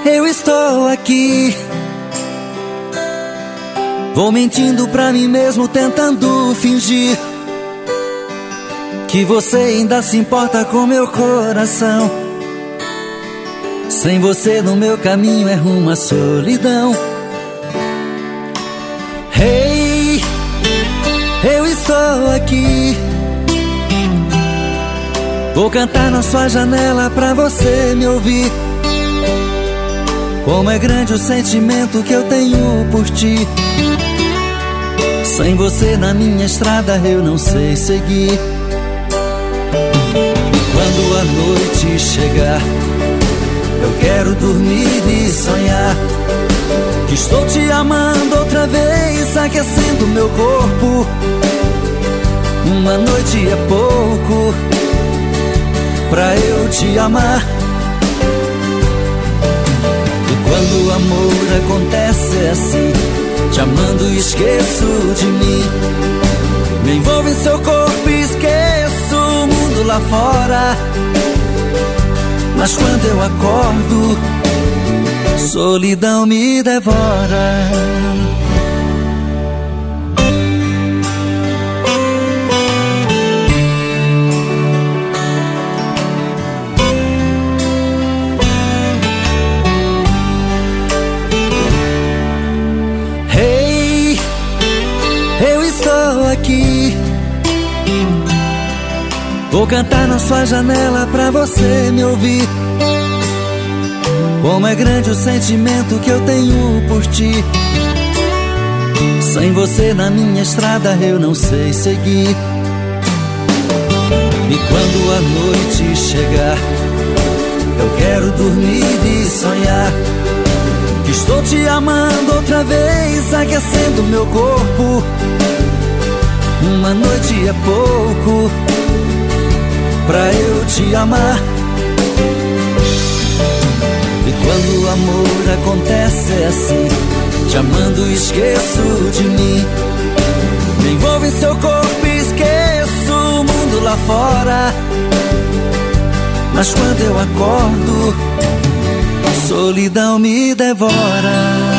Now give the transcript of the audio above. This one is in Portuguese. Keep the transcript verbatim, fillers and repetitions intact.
eu estou aqui. Vou mentindo pra mim mesmo, tentando fingir que você ainda se importa com meu coração. Sem você no meu caminho é rumo à solidão. Hey, eu estou aqui. Vou cantar na sua janela pra você me ouvir. Como é grande o sentimento que eu tenho por ti. Sem você na minha estrada eu não sei seguir. E quando a noite chegar, eu quero dormir e sonhar que estou te amando outra vez, aquecendo meu corpo. Uma noite é pouco pra eu te amar. E quando o amor acontece é assim, te amando e esqueço de mim. Me envolvo em seu corpo e esqueço o mundo lá fora. Mas quando eu acordo, solidão me devora. Hey, eu estou aqui. Vou cantar na sua janela pra você me ouvir. Como é grande o sentimento que eu tenho por ti. Sem você na minha estrada eu não sei seguir. E quando a noite chegar, eu quero dormir e sonhar que estou te amando outra vez, aquecendo meu corpo. Uma noite é pouco pra eu te amar. E quando o amor acontece é assim, te amando e esqueço de mim. Me envolvo em seu corpo e esqueço o mundo lá fora. Mas quando eu acordo, solidão me devora.